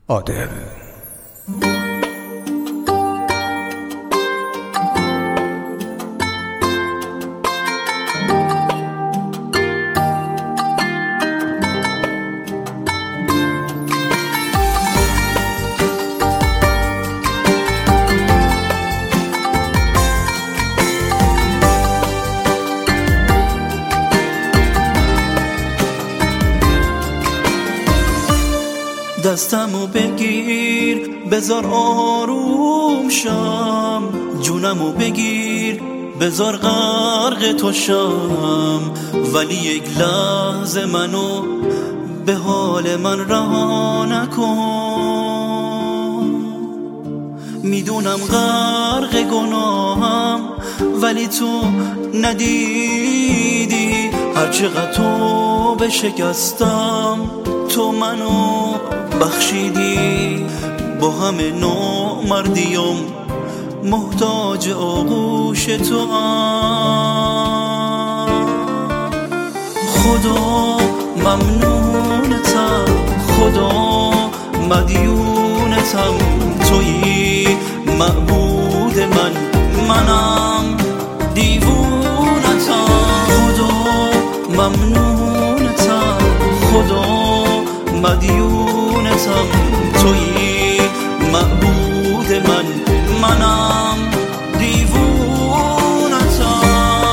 عادل. دستمو بگیر بذار آروم شم، جونمو بگیر بذار غرق تو شم، ولی یک لحظه منو به حال من رها نکن. میدونم غرق گناهم ولی تو ندیدی، هرچقدر تو بشکستم تو منو بخشیدی. با همه نامردیم محتاج آغوش تو هم. خدا ممنونتم، خدا مدیونتم، تویی معبود من، منم دیوونتم. خدا ممنونتم، خدا مدیونتم، تویی معبود من، منم دیوونتم.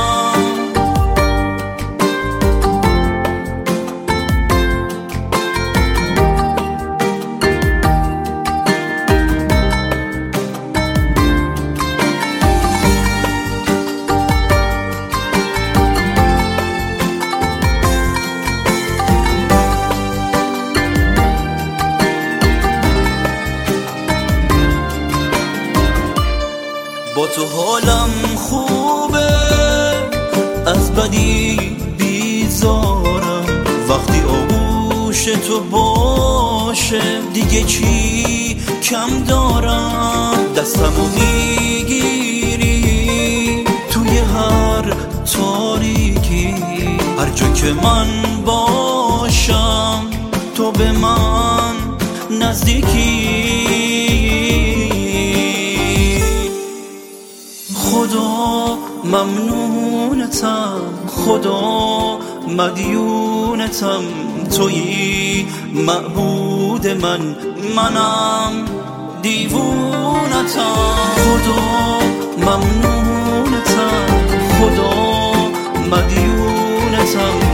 با تو حالم خوبه، از بدی بیزارم، وقتی آغوش تو باشه دیگه چی کم دارم. دستمو میگیری توی هر تاریکی، هر جا که من باشم تو به من نزدیکی. خدا ممنونتم، خدا مدیونتم، تویی معبود من، منم دیوونتم. خدا ممنونتم، خدا مدیونتم،